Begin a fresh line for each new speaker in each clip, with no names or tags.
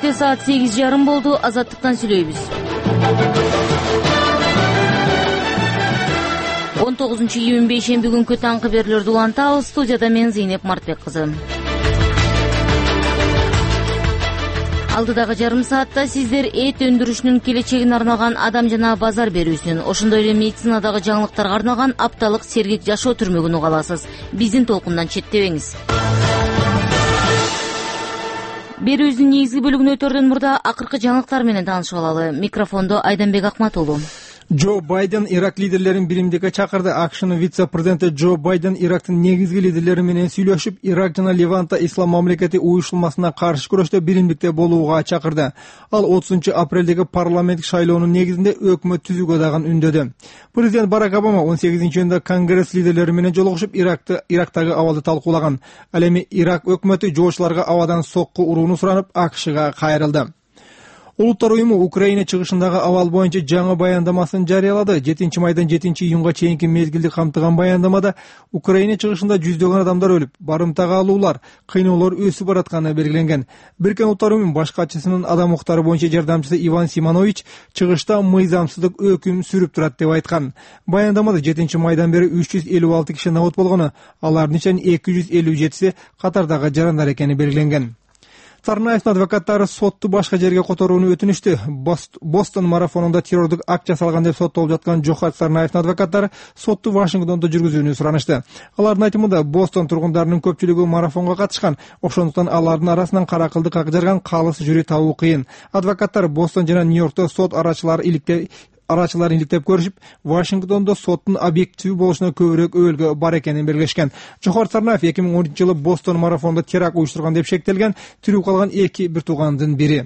Бишкекте саат 8:30 болду. Азаттыктан сүйлөйбүз. 19-июнь бейшемби күнкү таңкы берүүлөрдү улантабыз. Студияда мен Зейнеп Мартбек кызы. Алдыдагы жарым саатта сиздер эт өндүрүшүнүн келечегине арналган адам жана базар берүүсүнүн, ошондой эле медицинадагы жаңылыктарга арналган апталык сергек жашоо түрмөгүн уга аласыз. Биздин толкундан четтебеңиз. Берүүбүздүн негизги бөлүгүнө өтөрдөн мурда акыркы жаңылыктар менен таанышып алалы. Микрофондо Айданбек Акмат уулу.
Джо Байден Ирак лидерлерин биримдикке чакырды. АКШнын вице-президенти Джо Байден Ирактын негизги лидерлери менен сүйлөшүп, Ирак жана Левантта ислам мамлекети уюшулмасына каршы күрөштө биримдикте болууга чакырды. Ал 30-апрелдеги парламенттик шайлоонун негизинде өкмөт түзүүгө дагы үндөдү. Президент Барак Обама 18-июнда Конгресс лидерлери менен жолугушуп, Ирактагы абалды талкуулаган. Ал эми Ирак өкмөтү жоочуларга абадан сокку урууну суранып, АКШга кайрылды. Улуттар уюму Украина чыгышындагы абал боюнча жаңы баяндамасын жарыялады. 7-майдан 7-июнга чейинки мезгилди камтыган баяндамада Украина чыгышында жүздөгөн адамдар өлүп, барымтага алуулар, кыйноолор өсүп баратканы белгиленген. Бириккен Улуттар уюмунун баш катчысынын адам укуктары боюнча жардамчысы Иван Симонович чыгышта мыйзамсыздык өкүм сүрүп турат деп айткан. Баяндамада 7-майдан бери 356 киши набыт болгону, алардын ичинен 257си катардагы жарандар экени белгиленген. Царнаевдин адвокаттары сотту башка жерге которууну өтүнүштү. Бостон марафонунда террордук акт жасалган деп соттолуп жаткан Джохар Царнаевдин адвокаттары сотту Вашингтондо жүргүзүүнү суранышты. Алардын айтымында Бостон тургундарынын көпчүлүгү марафонго катышкан, ошондуктан алардын арасынан каракылдык ак жарган калыс жюри табуу кыйын. Адвокаттар Бостон жана Нью-Йоркто сот арачыларын иликтеп көрүшүп, Вашингтондо соттун объективдүү болушуна көбүрөөк өбөлгө бар экенин белгилешкен. Жохар Царнаев 2010-жылы Бостон марафонунда теракт уюштурган деп шектелген, тирүү калган эки бир туугандын бири.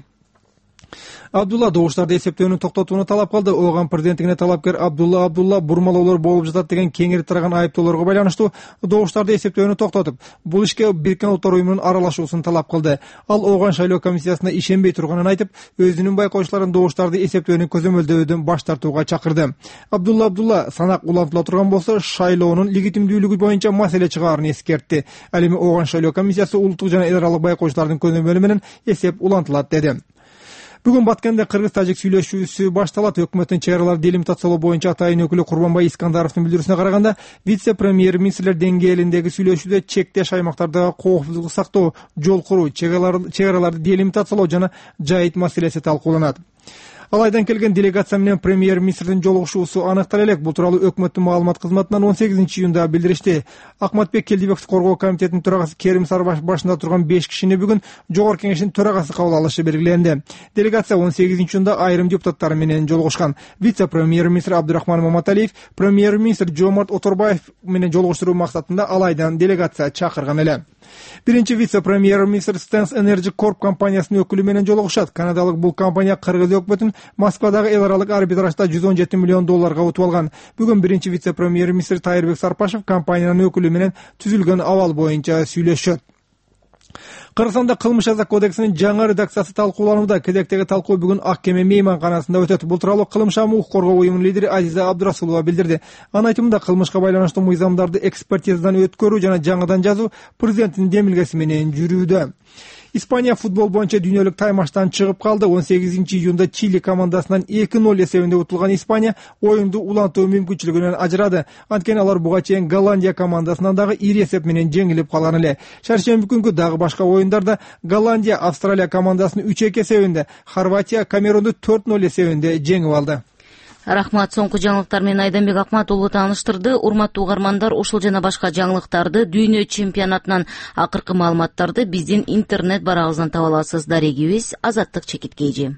Абдулла добуштарды эсептөөнү токтотууну талап кылды. Ооган президенттигине талапкер Абдулла бурмалоолор болуп жатат деген кеңири тараган айыптоолорго байланыштуу добуштарды эсептөөнү токтотуп, бул ишке Бириккен Улуттар уюмунун аралашуусун талап кылды. Ал Ооган шайлоо комиссиясына ишенбей турганын айтып, өзүнүн байкоочуларын добуштарды эсептөөнү көзөмөлдөөдөн баш тартууга чакырды. Абдулла санак улантыла турган болсо, шайлоонун легитимдүүлүгү боюнча маселе чыгаарын эскертти. Ал эми Ооган шайлоо комиссиясы улуттук жана эл аралык байкоочулардын көзөмөлү менен эсеп улантылат деди. Бүгүн Баткенде кыргыз-тажик сүйлөшүүсү башталат. Өкмөттүн чек араларды делимитациялоо боюнча атайын өкүлү Курманбай Искандаровдун билдирүүсүнө караганда, вице-премьер-министрлер деңгээлиндеги сүйлөшүүдө чектеш аймактардагы коопсуздукту сактоо, жол куруу, чек араларды делимитациялоо жана жайыт маселеси талкууланат. Алайдан келген делегация менен премьер-министрдин жолугушуусу аныктала элек. Бул тууралуу өкмөттүн маалымат кызматынан 18-июнда билдиришти. Акматбек Келдибековду коргоо комитетинин төрагасы Керим Сарбаш башында турган 5 кишини бүгүн Жогорку Кеңештин төрагасы кабыл алышы белгиленди. Делегация 18-июнда айрым депутаттар менен жолугушкан. Вице-премьер-министр Абдурахман Маматалиев премьер-министр Жомарт Оторбаев менен жолугуштуруу максатында алайдан делегация чакырган эле. Биринчи вице-премьер-министр Stens Energy Corp компаниясынын өкүлү менен жолугушат. Канадалык бул компания кыргыз өкмөтүн Москвадагы эл аралык арбитражда $117 миллион утуп алган. Бүгүн биринчи вице-премьер-министр Тайырбек Сарпашев компаниянын өкүлү менен түзүлгөн абал боюнча сүйлөшөт. Кыргызстанда кылмыш жаза кодексинин жаңы редакциясы талкууланууда. Кезектеги талкуу бүгүн Ак кеме мейманканасында өтөт. Бул тууралуу кылмыштан укук коргоо уюмунун лидери Азиза Абдурасулова билдирди. Анын айтымында кылмышка байланыштуу мыйзамдарды экспертизадан өткөрүү жана жаңыдан жазуу президенттин демилгеси менен жүрүүдө. Испания футбол боюнча дүйнөлүк таймаштан чыгып калды. 18-июнда Чили командасынан 2-0 эсебинде утулган Испания оюнду улантуу мүмкүнчүлүгүнөн ажырады. Анткени алар буга чейин Голландия командасынан дагы ири эсеп менен жеңилип калган эле. Шаршемби күнгү дагы башка оюндарда Голландия Австралия командасын 3-2 эсебинде, Хорватия Камерунду 4-0 эсебинде жеңип алды.
Рахмат, соңку жаңылыктар менен Айданбек Акмат уулу тааныштырды. Урматтуу угармандар, ушул жана башка жаңылыктарды, дүйнө чемпионатынан акыркы маалыматтарды биздин интернет барагыбыздан таба аласыз. Дарегибиз Азаттык Чекиткейжи.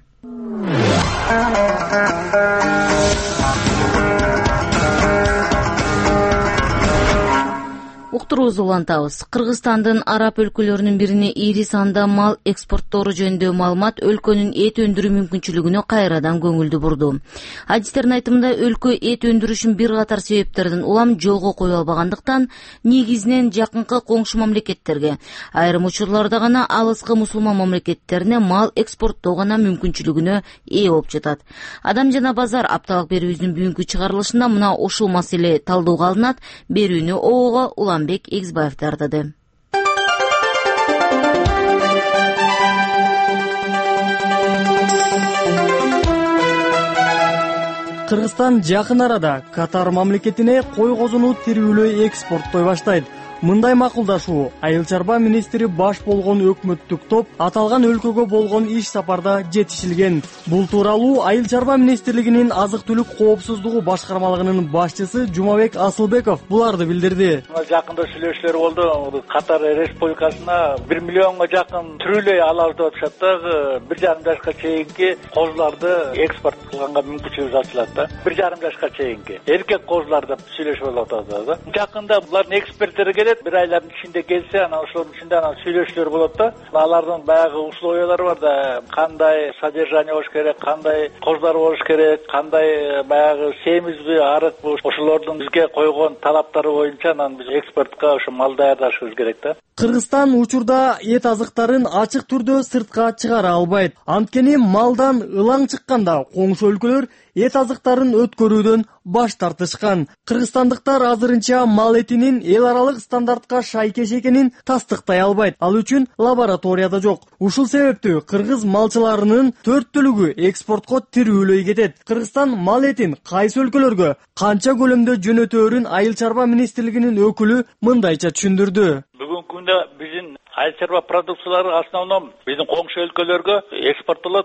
Уктуруубузду улантабыз. Кыргызстандын араб өлкөлөрүнүн бирине ири санда мал экспорттору жөнүндө маалымат өлкөнүн эт өндүрүү мүмкүнчүлүгүнө кайрадан көңүлдү бурду. Адистердин айтымында өлкө эт өндүрүшүн бир катар себептерден улам жолго кое албагандыктан негизинен жакынкы коңшу мамлекеттерге, айрым учурларда гана алыскы мусулман мамлекеттерине мал экспорттоо гана мүмкүнчүлүгүнө ээ болуп жатат. Адам жана базар апталык берүүбүздүн бүгүнкү чыгарылышында мына ушул маселе талдоого алынат. Берүүнү ого Уламбек Эгизбаев тартады.
Кыргызстан жакын арада Катар мамлекетине кой козуну тирүүлөй экспорттой баштайт. Мындай макулдашуу айыл чарба министри баш болгон өкмөттүк топ аталган өлкөгө болгон иш сапарда жетишилген. Бул тууралуу айыл чарба министрлигинин азык-түлүк коопсуздугу башкармалыгынын башчысы Жумабек Асылбеков буларды билдирди.
Жакында сүйлөшүүлөр болду. Катар Республикасына 1 миллионго жакын тирүүлөй алабыз деп атышат да. 1,5 жашка чейинки козуларды экспорт кылганга мүмкүнчүлүк ачылат да. 1,5 жашка чейинки эркек козулар деп сүйлөшүп атат да. Жакында булардын эксперттери келет, бир айлардын ичинде келсе, анан ошонун ичинде сүйлөшүүлөр болот да. Алардын баягы условиялары бар да. Кандай содержание болуш керек, кандай козулар болуш керек, кандай баягы семизби, арыкпы, ошолордун бизге койгон талаптары боюнча анан биз экспортко ошо мал даярдашыбыз керек да.
Кыргызстан учурда эт азыктарын ачык түрдө сыртка чыгара албайт. Анткени малдан ылаң чыкканда коңшу өлкөлөр эт азыктарын өткөрүүдөн баш тартышкан. Кыргызстандыктар азырынча мал этинин эл аралык стандартка шайкеш экенин тастыктай албайт. Ал үчүн лабораторияда жок. Ушул себептүү кыргыз малчыларынын 4/4 экспортко тирүүлөй кетет. Кыргызстан мал этин кайсы өлкөлөргө канча көлөмдө жөнөтөөрүн айыл чарба министрлигинин өкүлү мындайча түшүндүрдү.
Бүгүнкү күндө биздин айыл чарба продукциялары основном биздин коңшу өлкөлөргө экспорттолот.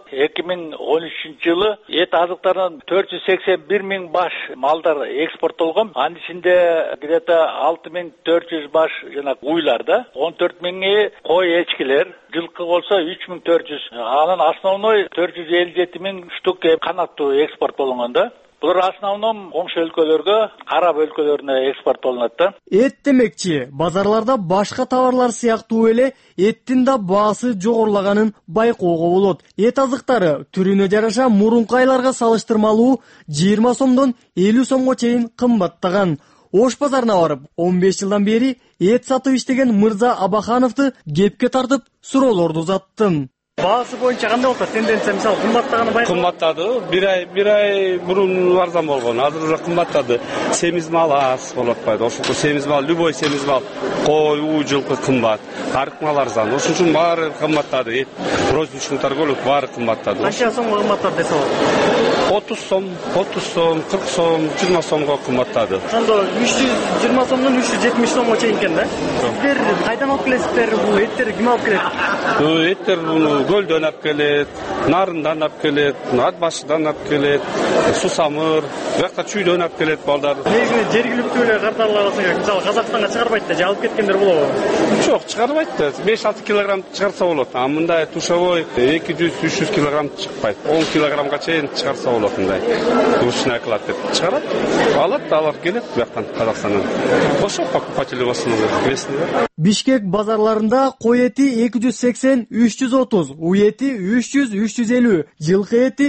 2013-жылы эт азыктарынын 481 миң баш малдар экспорттолгон. Анын ичинде где-то 6400 баш жана уйлар да, 14 миңи кой эчкилер, жылкы болсо 3400. Анан основной 457 миң штук канаттуу экспорт болгон да. Булар основном коңшу өлкөлөргө, араб өлкөлөрүнө экспорт болунат да.
Эт демекчи, базарларда башка товарлар сыяктуу эле эттин да баасы жогорулаганын байкоого болот. Эт азыктары түрүнө жараша мурунку айларга салыштырмалуу 20 сомдон 50 сомго чейин кымбаттаган. Ош базарына барып, 15 жылдан бери эт сатып иштеген Мырза Абахановду кепке тартып суроолорду узаттым. Баасы боюнча кандай болот? Тенденция мисалы кымбаттаганы байкалат.
Кымбаттады. Бир ай мурун арзан болгон. Азыр уже кымбаттады. Семиз мал аз болуп атпайбы? Ошол семиз мал, любой семиз мал, кой, уу, жылкы кымбат. Арык мал арзан. Ошон үчүн баары кымбаттады. Эт розничный торговля баары кымбаттады.
Канча сомго кымбаттады десе болот?
30 сом, 40 сом, 20 сомго кымбаттады.
Ошондо 320 сомдон 370 сомго чейин экен да? Сиздер кайдан алып келесиздер? Бул эттерди ким алып келет?
Эттер Гөлдөн алып келет, Нарындан алып келет, Ат башыдан алып келет, Сусамыр, бияқта Чүйдөн алып келет балдар.
Негизи жергиликтүү эле карталарга болсо, мисалы Казакстанга чыгарбайт да, же алып кеткендер болобу?
Жок, чыгарбайт да. 5-6 килограмм чыгарса болот. А мындай тушевой 200-300 килограмм чыкпайт. 10 килограммга чейин чыгарса болот мындай. Ручная кылат деп чыгарат. Алар келет бияктан Казакстандан. Ошо покупатели басынып билесиңер.
Бишкек базарларында кой эти 280-330, үй эти 300-350, жылкы эти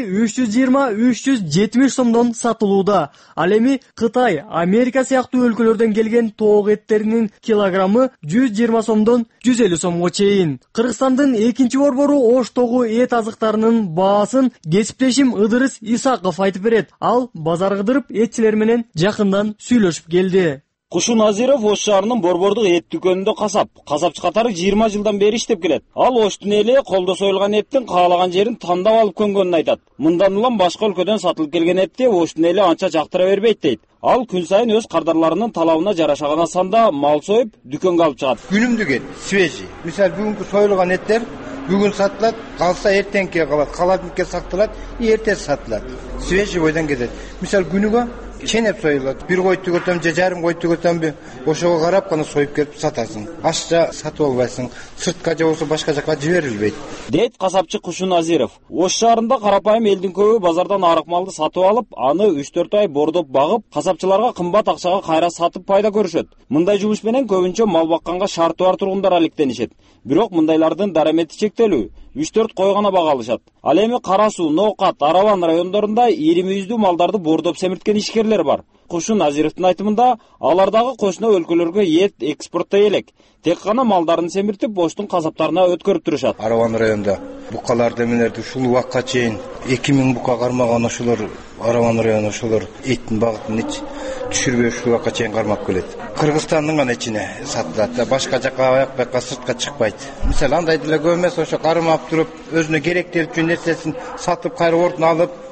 320-370 сомдон сатылууда. Ал эми Кытай, Америка сыяктуу өлкөлөрдөн келген тоок эттеринин килограммы 120 сомдон 150 сомго чейин. Кыргызстандын экинчи борбору Оштогу эт азыктарынын баасын кесиптешим Ыдырыс Исаков айтып берет. Ал базар кыдырып этчилер менен жакындан сүйлөшүп келди.
Кушу Назиров Ош шаарынын борбордук эт дүкөнүндө касапчы катары 20 жылдан бери иштеп келет. Ал Оштун эли колдо союлган эттин каалаган жерин тандап алып көнгөнүн айтат. Мындан улам башка өлкөдөн сатылып келген этти Оштун эли анча жактыра бербейт дейт. Ал күн сайын өз кардарларынын талабына жараша гана санда мал союп дүкөнгө алып чыгат.
Күнүмдүк эт, свежий. Мисалы бүгүнкү союлган эттер бүгүн сатылат, калса эртеңке калат, каладыкке сакталат, эртең сатылат. Свежий бойдон кетет. Мисалы күнүгө ченеп союлат. Бир кой түгөтөм же жарым кой түгөтөмбү, ошого карап гана союп келип сатасың. Ашча сатып албайсың. Сыртка же болсо башка жака жиберилбейт.
Дейт касапчы Кушу Назиров. Ош шаарында карапайым элдин көбү базардан арык малды сатып алып, аны 3-4 ай бордоп багып, касапчыларга кымбат акчага кайра сатып пайда көрүшөт. Мындай жумуш менен көбүнчө мал бакканга шарты бар тургундар алектенишет. Бирок мындайлардын дарамети чектелүү. 3-4 кой гана бага алышат. Ал эми Кара Суу, Ноокат, Араван райондорунда 20 малдарды бордоп семирткен ишкерлер бар. Кушу Назировдун айтымында, алардагы кошуна өлкөлөргө эт экспорттой элек. Тек гана малдарын семиртип, Оштун касаптарына өткөрүп турушат.
Араван районунда букалар демелерди ушул убакка чейин 2000 бука кармаган ошолор Араван району ошолор эттин багытын түшүрбөй ушул убакка чейин кармап келет. Кыргызстандын гана ичине сатылат, башка жака аякка сыртка чыкпайт. Мисалы андай деле көп эмес, ошо кармап туруп, өзүнө керектелип жүргөн нерсесин сатып кайра ордун алып,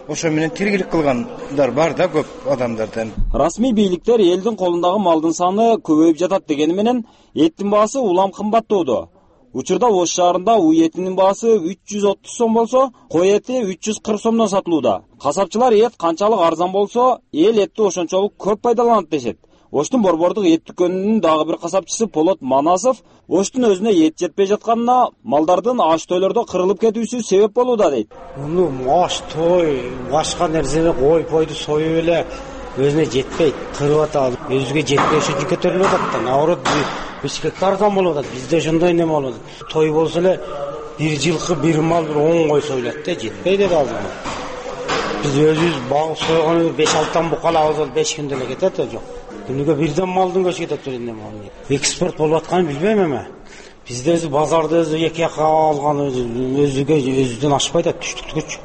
ошо менен тиргилик кылгандар бар да көп адамдардан.
Расмий бийликтер элдин колундагы малдын саны көбөйүп жатат дегени менен эттин баасы улам кымбаттоодо. Учурда Ош шаарында уй этинин баасы 330 сом болсо, кой эти 340 сомдон сатылууда. Касапчылар эт канчалык арзан болсо, эл этти ошончолук көп пайдаланат дешет. Оштун борбордук эт дүкөнүнүн дагы бир касапчысы Полот Манасов Оштун өзүнө эт жетпей жатканына малдардын аш тойлордо кырылып кетүүсү себеп болууда дейт.
Муну аш той, башка нерсени койду союп эле өзүнө жетпейт, кырып атат. Өзүгө жетпей үчүн көтөрүлүп атат да. Наоборот, бишкекте арзан болуп атат. Бизде ошондой неме болот. Той болсо эле бир жылкы бир мал бир 10 кой союлат да, жетпейт да азыр. Biz özümüz bağ soyğanı 5-6 bukal ağızal 5 günde ele ketет жок. Күнүгө бирден малдын көчү кетет эле мал. Экспорт болуп атканын билбейм эме. Бизде өзү базарды өзү эки жакка алган өзүгө өзүдөн ашпайт да түштүктүгүчү.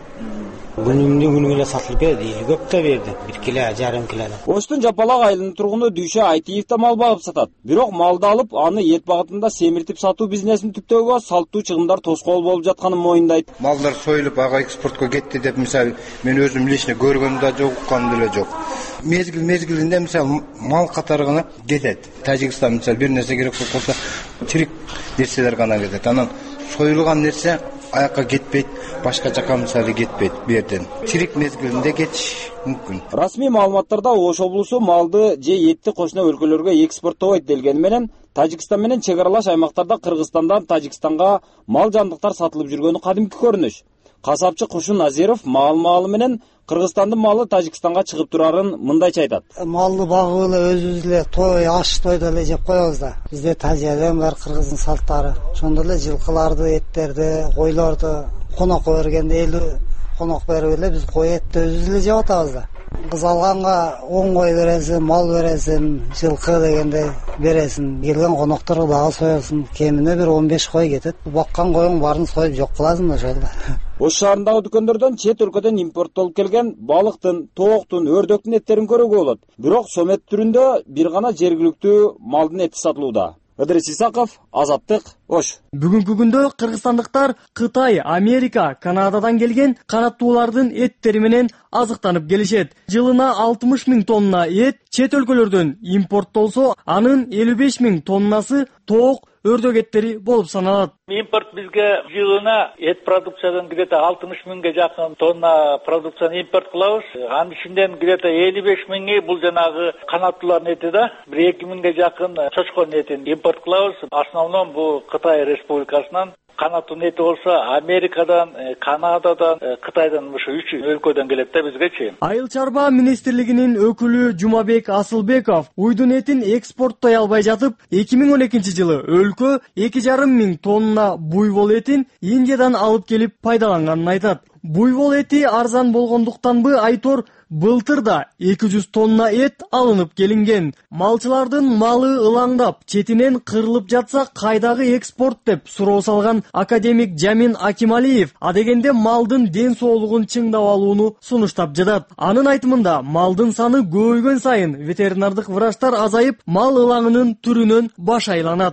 Күнүгө эле сатылып кетет, эл көп да берди. 1 кило, жарым кило.
Оштун Жапалак айылынын тургуну Дүйшө Айтиев да мал багып сатат. Бирок малды алып, аны эт багытында семиртип сатуу бизнесин түптөөгө салттуу чыгымдар тоскоол болуп жатканын моюндайт.
Малдар союлуп ага экспортко кетти деп мисалы мен өзүм лично көргөнүм да жок, укканым деле жок. Мезгилинде мисалы мал катары гана кетет. Тажикстан мисалы бир нерсе керек болсо тирик нерселер гана кетет. Анан союлган нерсе аяққа кетпейт, башка жака мисалы кетпейт берден. Тирик мезгилинде кетиш мүмкүн.
Расмий маалыматтарда Ош облусу малды же этти кошуна өлкөлөргө экспорттойт делгени менен Тажикстан менен чек аралаш аймактарда Кыргызстандан Тажикстанга мал жандыктар сатылып жүргөнү кадимки көрүнүш. Касапчы Кушун Азиров маал менен Кыргызстандын малы Тажикстанга чыгып турарын мындайча айтат.
Малды багып эле өзүбүз эле той, аш тойдо эле жеп коебуз да. Бизде тажияден бар Кыргыздын салттары. Ошондо эле жылкыларды, эттерди, койлорду конокко бергенде эл конок берип эле биз кой этти өзүбүз эле жеп атабыз да. Кыз алганга 10 кой бересиң, мал бересиң, жылкы дегенде бересиң. Келген конокторго дагы соесуң. Кемине бир 15 кой кетет. Баккан койуң баарын союп жок кыласың да ошолда.
Ош шаарындагы дүкөндөрдөн чет өлкөдөн импорттолуп келген балыктын, тооктун, өрдөктүн эттерин көрүүгө болот. Бирок сомет түрүндө бир гана жергиликтүү малдын эти сатылууда. Ыдырыс Исаков, Азаттык, Ош.
Бүгүнкү күндө кыргызстандыктар Кытай, Америка, Канададан келген канаттуулардын эттери менен азыктанып келишет. Жылына 60 000 тонна эт чет өлкөлөрдөн импорттолсо, анын 55 000 тоннасы тоок, өрдөк эттери болуп саналат.
Импорт бизге жылына эт продукциядан где-то 60 000ге жакын тонна продукцияны импорт кылабыз. Анын ичинден где-то 55 000 бул жанагы канаттуулардын эти да, бир 2 000ге жакын чочконун этин импорт кылабыз. Основном бул Кытай Республикасынан. Канаттын эти болсо Америкадан, Канададан, Кытайдан ошо 3 өлкөдөн келет да бизгечи.
Айыл чарба министрлигинин өкүлү Жумабек Асылбеков уйдун этин экспорттой албай жатып, 2012 жылы өлкө 2,5 000 тонна буйвол этин Индиядан алып келип пайдаланганын айтат. Буйвол эти арзан болгондуктанбы айтор былтыр да 200 тонна эт алынып келинген. Малчылардын малы ылаңдап, четинен кырылып жатса кайдагы экспорт деп суроо салган академик Жамин Акималиев адегенде малдын ден соолугун чыңдап алууну сунуштап жатат. Анын айтымында малдын саны көбөйгөн сайын ветеринардык врачтар азайып, мал ылаңынын түрүнөн баш айланат.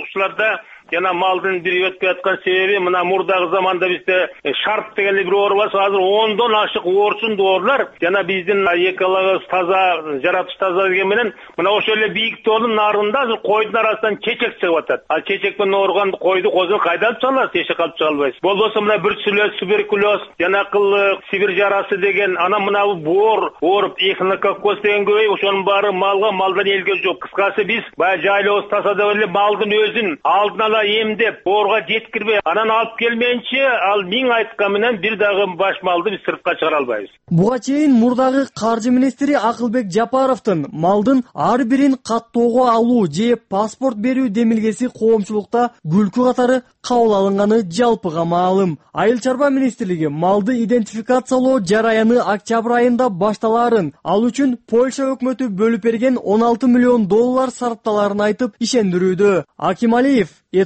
Жана малдын бир өтпөй аткан себеби мына мурдагы заманда бизде шарп деген бир оору бар, азыр 10дон ашык оорусун доорлар. Жана биздин экологиябыз таза, жаратыш таза деген менен мына ошол эле бийик тоонун нарында азыр койдун арасынан чечек чыгып атат. Ал чечек менен ооруган койду козун кайда алып чыгалат? Эчек алып чыга албайсыз. Болбосо мына бруцеллез, туберкулез, жанакыл Сибир жарасы деген, анан мына боор ооруп, эхинококкоз деген көбөйүп, ошонун баары малга, малдан элге жок. Кыскасы биз баягы жайлообуз таза эле малдын өзүн алдын эмдеп, боорго жеткирбей, анан алып келмейинче, ал 1000 айткан менен бир дагы баш малды биз сыртка чыгара албайбыз.
Буга чейин мурдагы каржы министри Акылбек Жапаровдун малдын ар бирин каттоого алуу же паспорт берүү демилгеси коомчулукта күлкү катары кабыл алынганы жалпыга маалым. Айыл чарба министрлиги малды идентификациялоо жараяны октябрь айында башталаарын, ал үчүн Польша өкмөтү бөлүп берген $16 миллион сарпталарын айтып ишендирүүдө. Акималиев эт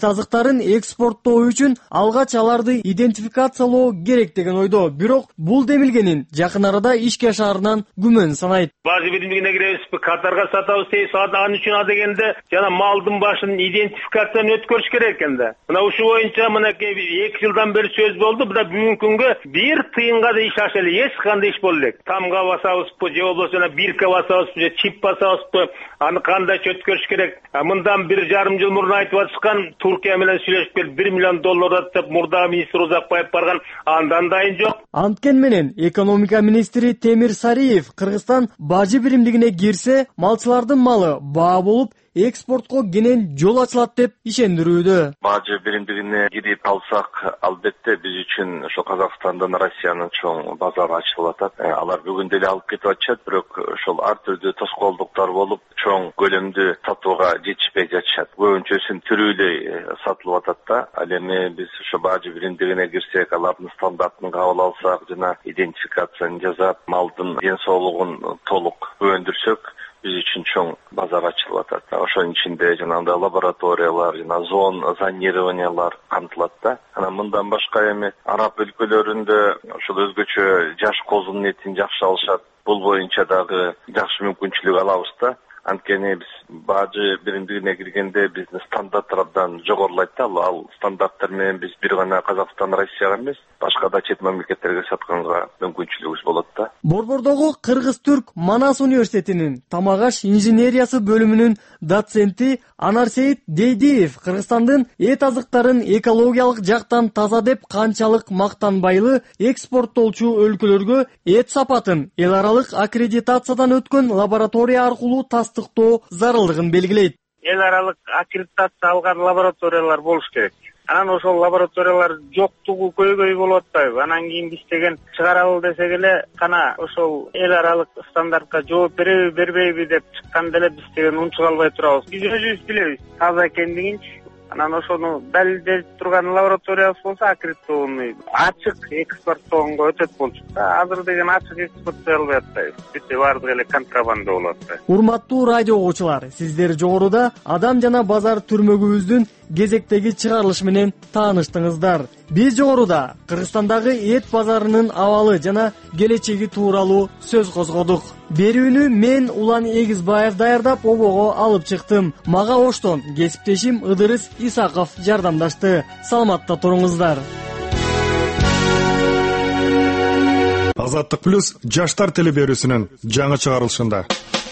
эт азыктарын экспорттоо үчүн алгач аларды идентификациялоо керек деген ойдо. Бирок бул демилгенин жакын арада ишке ашаарынан күмөн санайт.
Бажы биримдигине киребизби, Катарга сатабыз дейбиз, ал үчүн а дегенде жана малдын башын идентификацияны өткөрүш керек экен да. Мына ушу боюнча мынакей 2 жылдан бери сөз болду. Мына бүгүнкү күнгө 1 тыйынга да иш аша элек, эч кандай иш боло элек. Тамга басабызбы, же болбосо бирке басабызбы, же чип басабызбы, аны кандайча өткөрүш керек. Мындан 1,5 жыл мурун айтып атышкан Туркия менен сүйлөшүп келип $1 миллион деп мурдагы министр Узакбаев барган, андан дайын жок.
Анткен менен экономика министри Темир Сариев Кыргызстан бажы биримдигине кирсе, малчылардын малы баа болуп, экспортко кенен жол ачылат деп ишендирүүдө.
Бажы биримдигине кирип алсак, албетте биз үчүн ошо Казакстандан Россиянын чоң базары ачылып атат. Алар бүгүн деле алып кетип атышат, бирок ошол ар түрдүү тоскоолдуктар болуп, чоң көлөмдүү сатууга жетишпей жатышат. Көбүнчөсүн тирүүлөй сатылып атат да. Ал эми биз ошо бажы биримдигине кирсек, алардын стандартын кабыл алсак, жана идентификацияны жасап, малдын ден соолугун толук көбөндүрсөк, биз үчүн чоң базар ачылып атат. Ошонун ичинде жанагындай лабораториялар, жана зонированиялар камтылат да. Анан мындан башка эми араб өлкөлөрүндө ошол өзгөчө жаш козунун этин жакшы алышат. Бул боюнча дагы жакшы мүмкүнчүлүк алабыз да. Анткени биз бажы биримдигине киргенде биздин стандарттар абдан жогорулайт да. Ал стандарттар менен биз бир гана Казакстан, Россияга эмес, башка да чет мамлекеттерге сатканга мүмкүнчүлүгүбүз болот да.
Борбордогу Кыргыз-Түрк Манас университетинин тамак аш инженериясы бөлүмүнүн доценти Анарсейит Дейдиев Кыргызстандын эт азыктарын экологиялык жактан таза деп канчалык мактанбайлы экспорттоочу өлкөлөргө эт сапатын эл аралык аккредитациядан өткөн лаборатория аркылуу тастыктоо зарылдыгын белгилейт.
Эл аралык аккредитация алган лабораториялар болуш керек. Анан ошол лабораториялар жоктугу көйгөй болуп атпайбы? Анан кийин биз деген чыгаралы десек эле, кана ошол эл аралык стандартка жооп береби, бербейби деп чыкканда эле биз деген унчук албай турабыз. Биз өзүбүз билебиз таза экендигинчи. Анан ошону далилдеп турган лабораториябыз болсо аккредитованный ачык экспорттоого өтөт болчу. Азыр деген ачык экспорттой албай атпайбыз. Бүт баардыгы эле контрабанда болуп атпайбы.
Урматтуу радио угуучулар, сиздер жогоруда Адам жана базар түрмөгүбүздүн кезектеги чыгарылышы менен тааныштыңыздар. Биз жогоруда Кыргызстандагы эт базарынын абалы жана келечеги тууралуу сөз козгодук. Берүүнү мен Улан Эгизбаев даярдап обого алып чыктым. Мага оштон кесиптешим Ыдырыс Исаков жардамдашты. Саламатта туруңуздар.
Азаттык плюс жаштар телеберүүсүнүн жаңы чыгарылышында.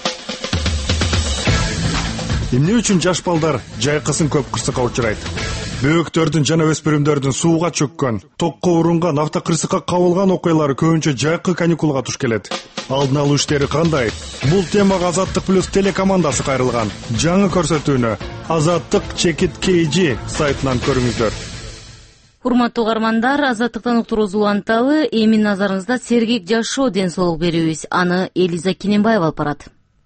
Эмне үчүн жаш балдар жайкысын көп кырсыкка учурайт? Бөөктөрдүн жана өспүрүмдөрдүн сууга чөккөн, токко урунган, автокырсыкка кабылган окуялары көбүнчө жайкы каникулга туш келет. Алдын алуу иштери кандай? Бул темага Азаттык плюс телекомандасы кайрылган. Жаңы көрсөтүүнү Азаттык Чекит KG сайтынан көрүңүздөр.
Урматтуу угармандар, Азаттыктан уктуруубузду уланталы. Эми назарыңызда сергек жашоо ден соолук берүүбүз. Аны Элиза Кененбаева алып барат.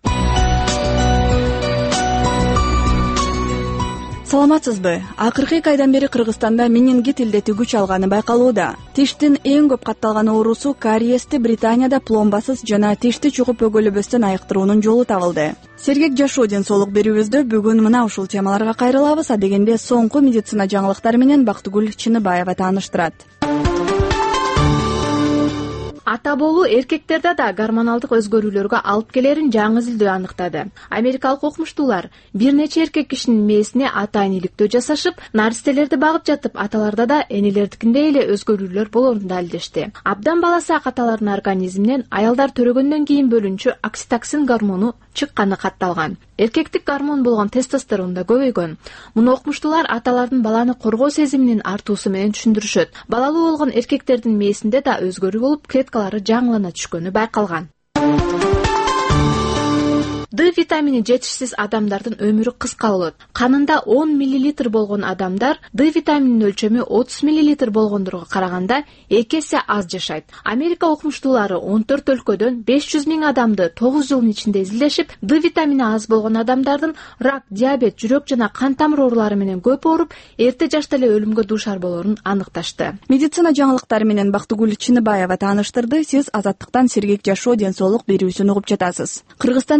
Саламатсызбы? Акыркы 2 айдан бери Кыргызстанда менингит илдети күч алганы байкалууда. Тиштин эң көп катталган оорусу кариести Британияда пломбасыз жана тишти чугуп өгөлөбөстөн айыктыруунун жолу табылды. Сергек жашоо ден соолук берүүбүздө бүгүн мына ушул темаларга кайрылабыз. Адегенде соңку медицина жаңылыктары менен Бактыгүл Чыныбаева тааныштырат.
Ата болуу эркектерде да гормоналдык өзгөрүүлөргө алып келерин жаңы изилдөө аныктады. Америкалык окумуштуулар бир нече эркек кишинин мээсине атайын иликтөө жасашып, наристелерди багып жатып, аталарда да энелердикиндей эле өзгөрүүлөр болоорун далилдешти. Абдан баласак аталардын организминен аялдар төрөгөндөн кийин бөлүнчү окситоксин гормону чыкканы катталган. Эркектик гормон болгон тестостерон да көбөйгөн. Муну окумуштуулар аталардын баланы коргоо сезиминин артуусу менен түшүндүрүшөт. Балалуу болгон эркектердин мээсинде да өзгөрүү болуп, клеткалары жаңылана түшкөнү байкалган. D витамини жетишсиз адамдардын өмүрү кыска болот. Канында 10 мл болгон адамдар D витамининин өлчөмү 30 мл болгондорго караганда 2 эсе аз жашайт. Америка окумуштуулары 14 өлкөдөн 500 000 адамды 9 жылдын ичинде изилдешип, D витамини аз болгон адамдардын рак, диабет, жүрөк жана кан тамыр оорулары менен көп ооруп, эрте жашта эле өлүмгө дуушар болоорун аныкташты.
Медицина жаңылыктары менен Бактыгүл Чыныбаева тааныштырды. Сиз Азаттыктан сергек жашоо ден соолук берүүсүн угуп жатасыз. Кыргызстанда тиш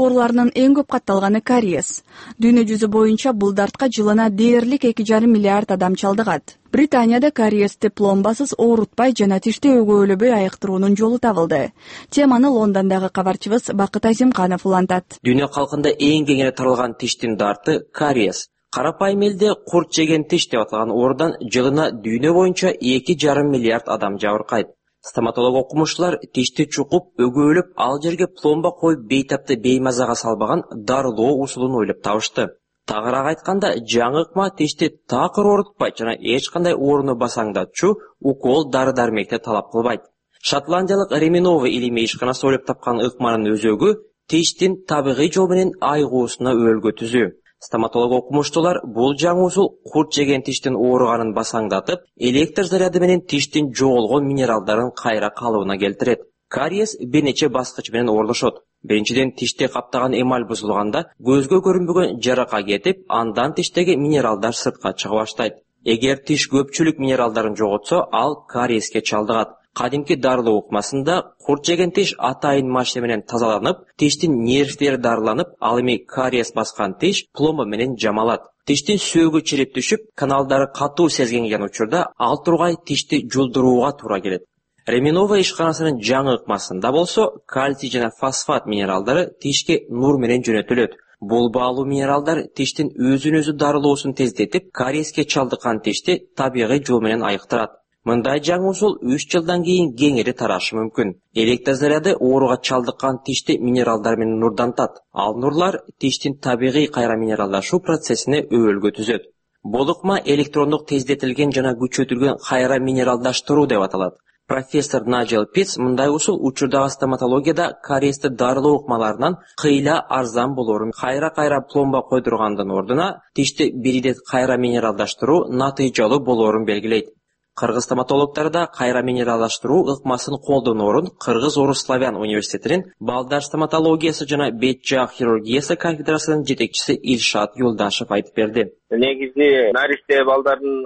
ооруларынын эң көп катталганы кариес. Дүйнө жүзү боюнча бул дартка жылына дээрлик 2,5 миллиард адам чалдыгат. Британияда кариести пломбасыз оорутпай жана тишти өгөөлөбөй айыктыруунун жолу табылды. Теманы Лондондогу кабарчыбыз Бакыт Азимканов улантат.
Дүйнө калкында эң кеңири таралган тиштин дарты кариес. Карапайым элде курт жеген тиш деп аталган оорудан жылына дүйнө боюнча 2,5 миллиард адам жабыркайт. Стоматолог окумуштуулар тишти чукуп, өгөөлөп, ал жерге пломба коюп бейтапты беймазага салбаган дарылоо усулун ойлоп табышты. Тагыраак айтканда, жаңы ыкма тишти такыр оорутпайт жана эч кандай ооруну басаңдатчу укол дары-дармекти талап кылбайт. Шотландиялык Реминова илимий ишканасы ойлоп тапкан ыкманын өзөгү тиштин табигый жол менен айыгуусуна өөлгө түзүү. Стоматолог окумуштуулар бул жаңы усул курт жеген тиштин ооруганын басаңдатып, электр заряды менен тиштин жоголгон минералдарын кайра калыбына келтирет. Кариес бир нече баскыч менен оорулушат. Биринчиден, тишти каптаган эмаль бузулганда көзгө көрүнбөгөн жарака кетип, андан тиштеги минералдар сыртка чыга баштайт. Эгер тиш көпчүлүк минералдарын жоготсо, ал кариеске чалдыгат. Кадимки дарылоо ыкмасында курт жеген тиш атайын машина менен тазаланып, тиштин нервтери дарыланып, ал эми кариес баскан тиш пломба менен жамалат. Тиштин сөөгү чирип түшүп, каналдары катуу сезгенген учурда ал тургай тишти жулдурууга туура келет. Реминова ишканасынын жаңы ыкмасында болсо, кальций жана фосфат минералдары тишке нур менен жөнөтүлөт. Бул баалуу минералдар тиштин өзүн-өзү дарылоосун тездетип, кариеске чалдыккан тишти табигый жол менен айыктырат. Мындай жаңы усул 3 жылдан кийин кеңири тарашы мүмкүн. Электр заряды ооруга чалдыккан тишти минералдар менен нурдантат. Ал нурлар тиштин табигый кайра минералдашуу процессине өөлгө түзөт. Бул ыкма электрондук тездетилген жана күчөтүлгөн кайра минералдаштыруу деп аталат. Профессор Наджел Питц мындай усул учурдагы стоматологияда кариести дарылоо ыкмаларынан кыйла арзан болоорун, кайра пломба койдургандын ордуна тишти биридет кайра минералдаштыруу натыйжалуу болоорун белгилейт. Кыргыз стоматологдор да кайра минералдаштыруу ыкмасын колдоноорун Кыргыз Орус Славян университетинин балдар стоматологиясы жана бет жаак хирургиясы кафедрасынын жетекчиси Илшат Юлдашев айтып берди.
Негизи наристе балдардын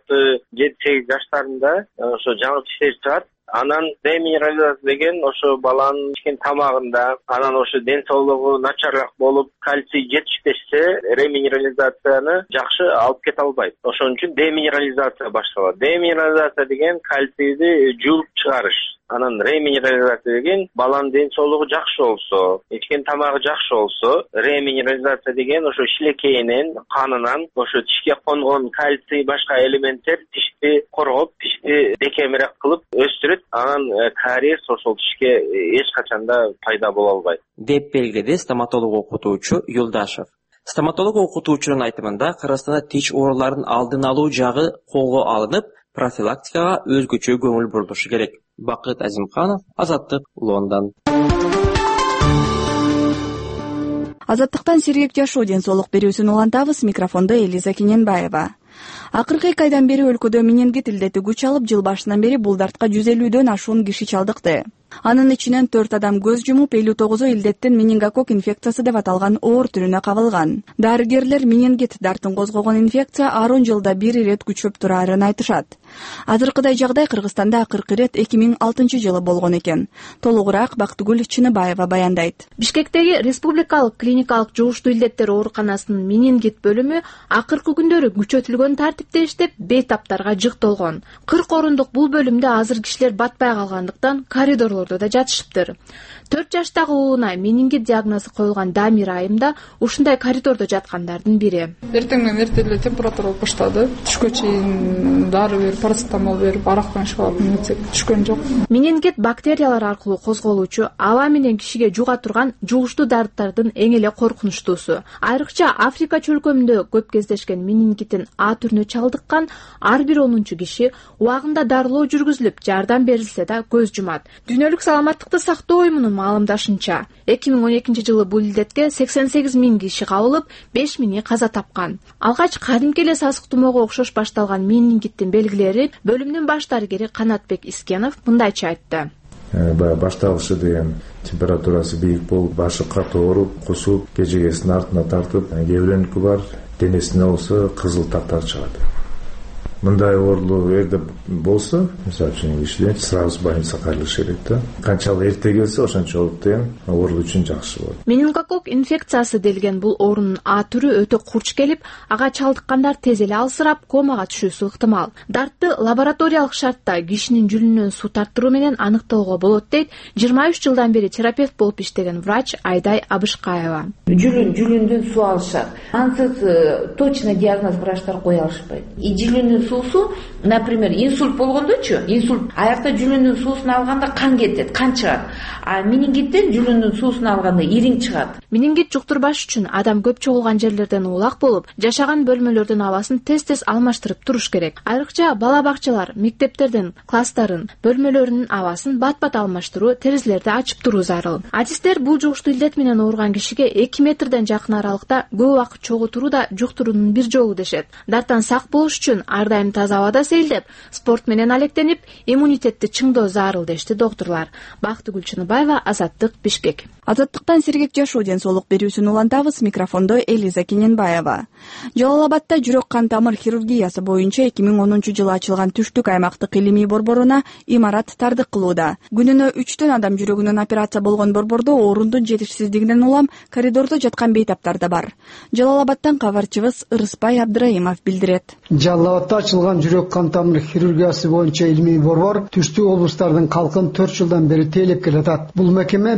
6-7-8 жаштарында ошо жаңы тиштер чыгат. Анан деминерализация деген ошо баланын ичкен тамагында, анан ошо ден соолугу начарлак болуп, кальций жетишпесе, реминерализацияны жакшы алып кете албайт. Ошон үчүн деминерализация башталат. Деминерализация деген кальцийди жуулуп чыгарыш. Анан реминерализация деген баланын ден соолугу жакшы болсо, ичкен тамагы жакшы болсо, реминерализация деген ошо шилекейинен, канынан ошо тишке конгон кальций башка элементтер тишти коргоп, тишти бекемирээк кылып өстүрөт. Анан кариес ошол тишке эч качанда пайда боло албайт
деп белгиледи стоматолог окутуучу Юлдашев. Стоматолог окутуучунун айтымында Кыргызстанда тиш ооруларын алдын алуу жагы колго алынып, профилактикага өзгөчө көңүл бурулушу керек. Бакыт Азимканов, Азаттык, Лондон.
Азаттыктан сергек жашоо ден соолук берүүсүн улантабыз. Микрофондо Элиза Кененбаева. Акыркы 2 айдан бери өлкөдө менингит илдети күч алып, жыл башынан бери бул дартка 150дөн ашуун киши чалдыкты. Анын ичинен 4 адам көз жумуп, 59 илдеттин менингокок инфекциясы деп аталган оор түрүнө кабылган. Дарыгерлер менингит дартын козгогон инфекция 10 жылда бир ирет күчөп турарын айтышат. Азыркыдай жагдай Кыргызстанда акыркы ирет 2006 жылы болгон экен. Толугураак Бактыгүл Чыныбаева баяндайт.
Бишкектеги Республикалык клиникалык жугуштуу илдеттер ооруканасынын менингит бөлүмү акыркы күндөрү күчөтүлгөн тартипте иштеп, бейтаптарга жыктолгон. 40 орундук бул бөлүмдө азыр кишилер батпай калгандыктан коридорлордо да жатышыптыр. 4 жаштагы уулуна менингит диагнозу коюлган Дамир айымда ушундай коридордо жаткандардын бири.
Эртең менен эрте эле температура болуп баштады. Түшкө чейин дары берип, парацетамол берип, арактан ичип алып нетсек түшкөн жок.
Менингит бактериялар аркылуу козголуучу, аба менен кишиге жуга турган жугуштуу дарттардын эң эле коркунучтуусу. Айрыкча Африка чөлкөмүндө көп кездешкен менингиттин А түрүнө чалдыккан ар бир 10-чу киши убагында дарылоо жүргүзүлүп, жардам берилсе да көз жумат. Дүйнөлүк саламаттыкты сактоо уюмунун маалымдашынча, 2012 жылы бул илдетке 88 000 киши кабылып, 5 000 каза тапкан. Алгач кадимки эле сасык тумоого окшош башталган менингиттин белгилери бөлүмдүн баш дарыгери Канатбек Искенов мындайча айтты.
Башталышы деген температурасы бийик болуп, башы катуу ооруп, кусуп, кежегесин артына тартып, кээ бирөөнүкү бар, денесине болсо кызыл тактар чыгат. мындай оорулуу эгерде болсо, мисалы үчүн кишилер сразу больница кайрылыш керек да. Канчалык эрте келсе, ошончолук деген оору үчүн жакшы болот.
Менингококк инфекциясы делген бул оорунун А түрү өтө курч келип, ага чалдыккандар тез эле алсырап, комага түшүүсү ыктымал. Дартты лабораториялык шартта кишинин жүнүнөн суу тарттыруу менен аныктоого болот дейт 23 жылдан бери терапевт болуп иштеген врач Айдай Абышкаева.
Жүлүндөн суу алышат. Ансыз точно диагноз врачтар кое алышпайт. И жүлүндүн суусу, например, инсульт болгондочу, инсульт аякта жүлүндүн суусун алганда кан кетет, кан чыгат. А менингиттен жүлүндүн суусун алганда ириң чыгат.
Менингит жуктурбаш үчүн адам көп чогулган жерлерден улак болуп, жашаган бөлмөлөрдүн абасын тез-тез алмаштырып туруш керек. Айрыкча бала бакчалар, мектептердин класстарын, бөлмөлөрүнүн абасын бат-бат алмаштыруу, терезелерди ачып туруу зарыл. Адистер бул жугуштуу илдет менен ооруган кишиге 2 метрден жакын аралыкта көп убакыт чогуу туруу да жуктуруунун бир жолу дешет. Дарттан сак болуш үчүн ар дайым таза абада сейилдеп, спорт менен алектенип, иммунитетти чыңдоо зарыл дешти доктурлар. Бактыгүл Чыныбаева, Азаттык, Бишкек.
Азаттыктан сергек жашоо ден соолук берүүсүн улантабыз. Микрофондо Элиза Кененбаева. Жалал Абадта жүрөк кан тамыр хирургиясы боюнча 2010-жылы ачылган түштүк аймактык илимий борборуна имарат тардык кылууда. Күнүнө 3 адам жүрөгүнөн операция болгон борбордо орундун жетишсиздигинен улам коридордо жаткан бейтаптар да бар. Жалал Абадтан кабарчыбыз Ырыспай Абдыраимов билдирет.
Жалал Абадта ачылган жүрөк кан тамыр хирургиясы боюнча илимий борбор түштүк облустардын калкын 4 жылдан бери тейлеп келатат. Бул мекеме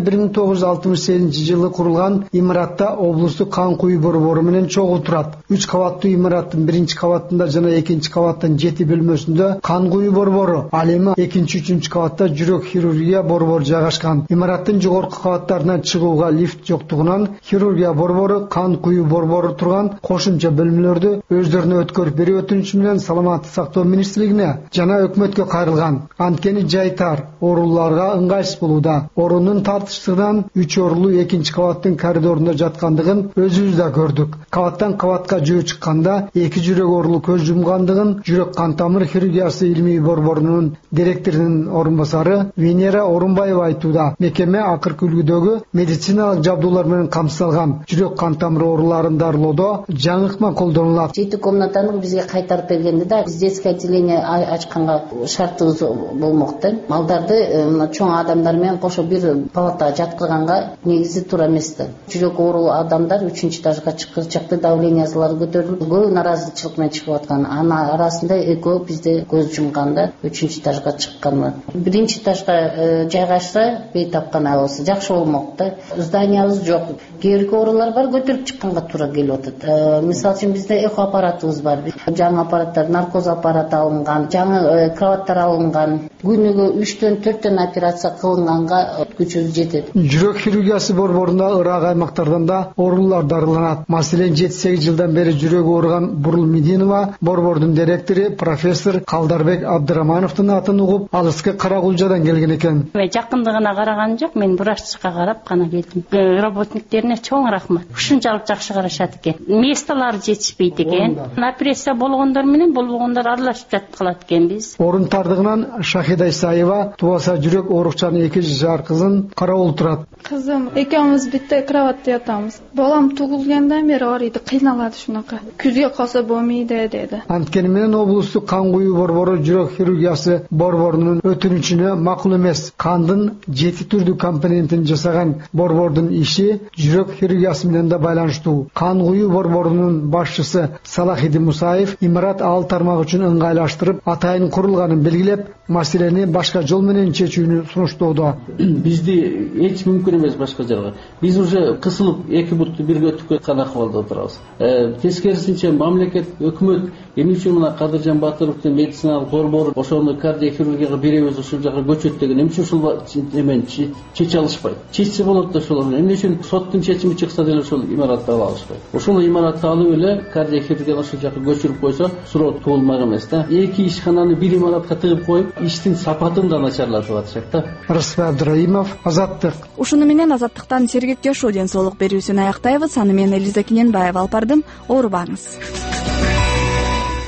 1968-жылы курулган имаратта облустук кан куюу борбору менен чогуу турат. 3 кабаттуу имараттын 1-чи кабатында жана 2-чи кабаттын 7 бөлмөсүндө кан куюу борбору, ал эми 2-3 кабатта жүрөк хирургия борбору жайгашкан. Имараттын жогорку кабаттарынан чыгууга лифт жоктугунан хирургия борбору, кан куюу борбору турган кошумча бөлмөлөрдү өздөрүнө өткөрүп берүү өтүнүчү менен Саламаттык сактоо министрлигине жана өкмөткө кайрылган. Анткени жайтар ооруларга ыңгайсыз болууда. Оорунун тартыштыгынан 3 оорулуу 2-чи кабаттын коридорунда жаткандыгын өзүбүз да көрдүк. Кабаттан кабатка жөө чыкканда 2 жүрөк оорулуу көз жумгандыгын жүрөк кан тамыр хирургиясы илимий борборунун директорунун орун басары Венера Орунбаева айтууда. Мекеме акыркы үлгүдөгү медициналык жабдуулар менен камсыздалган жүрөк кан тамыр ооруларын дарылоодо жаңы ыкма колдонулат.
7 комнатаны бизге кайтарып бергенде да биз детский отделение ачканга шартыбыз болмокта. Малдарды мына чоң адамдар менен кошо бир палатага жаткырганга негизи туура эмес да. Жүрөк оорулуу адамдар 3-чү этажга чыкты, давлениясылары көтөрүлүп, көп наразычылык менен чыгып аткан. Анын арасында экөө бизде көз жумганда 3-чү этажга чыккан. 1-чи этажга жайгашса бейтапкана болсо жакшы болмок да. Зданиябыз жок. Кээ бир оорулар бар, көтөрүп чыкканга туура келип атат. Мисалы үчүн бизде эко аппаратыбыз бар. Жаңы аппараттар, наркоз аппараты алынган, жаңы кроваттар алынган. Күнүгө 3-төн 4төн операция кылынганга күчүбүз жетет.
Жүрөк хирургиясы борборунда ырак аймактардан да оорулар дарыланат. Маселен, 7-8 жылдан бери жүрөгү ооруган Бурул Мединова борбордун директору профессор Калдарбек Абдырамановдун атын угуп, алыскы Карагулжадан келген экен.
Жакындыгына караган жок, мен врачка карап гана келдим. Работниктерине чоң рахмат. Ушунчалык жакшы карашат экен. Местолары жетишпейт экен. Операция болгондор менен болбогондор аралашып жаткылат экенбиз.
Орун тардыгынан Шахида Исаева тубаса жүрөк оорукчанын 2 жашар кызын карабул турат.
Кызым экөөбүз битте кроватта ятабыз. Балам тугулгандан бери ооруйду, кыйналат ушунака. Күзгө калса болмойду деди.
Анткени менен облустук кан куюу борбору жүрөк хирургиясы борборунун өтүнүчүнө макул эмес. Кандын 7 түрдүү компонентин жасаган борбордун иши жүрөк хирургиясы менен да байланыштуу. Кан куюу борборунун башчысы Салахидин Мусаев имарат ал тармак үчүн ыңгайлаштырып, атайын курулганын белгилеп, маселени башка жол менен чечүүнү сунуштоодо.
Бизди эч мүмкүн эмес башка жерге. Биз уже кысылып эки бутту бирге өтүп кеткен акыбалда отурабыз. Тескерисинче мамлекет, өкмөт эмне үчүн мына Кадыржан Батыровдун медициналык борбору ошону кардиохирургияга беребиз, ушул жака көчөт деген эмне үчүн ушул эмени чече алышпайт? Чечсе болот да ошол эмне үчүн соттун чечими чыкса деле ошол имаратты ала алышпайт? Ошол имаратты алып эле кардиохирургияга ошол жака көчүрүп койсо суроо туулмак эмес да. Эки ишкананы бир имаратка тыгып коюп, иштин сапатын да начарлатып атышат да.
Ырыспай Абдыраимов, Азаттык.
Ушуну менен Азаттыктан сергек жашоо ден соолук берүүсүн аяктайбыз. Аны мен Элиза Кененбаева алып бардым. Оорубаңыз.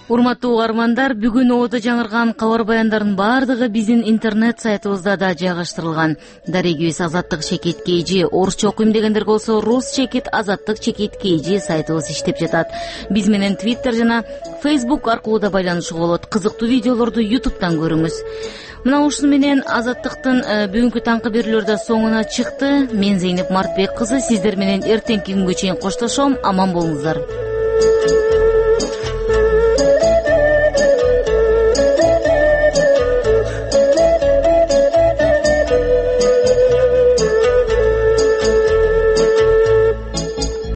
Урматтуу угармандар, бүгүн ободо жаңырган кабар баяндардын баардыгы биздин интернет сайтыбызда да жайгаштырылган. Дарегибиз Азаттык чекит KG, орусча окуйм дегендер болсо рус чекит Азаттык чекит KG сайтыбыз иштеп жатат. Биз менен Twitter жана Facebook аркылуу да байланышууга болот. Кызыктуу видеолорду YouTube'дан көрүңүз. Мына ушуну менен Азаттыктын бүгүнкү таңкы берүүлөрү да соңуна чыкты. Мен Зейнеп Мартбек кызы сиздер менен эртеңки күнгө чейин коштошом. Аман болуңуздар.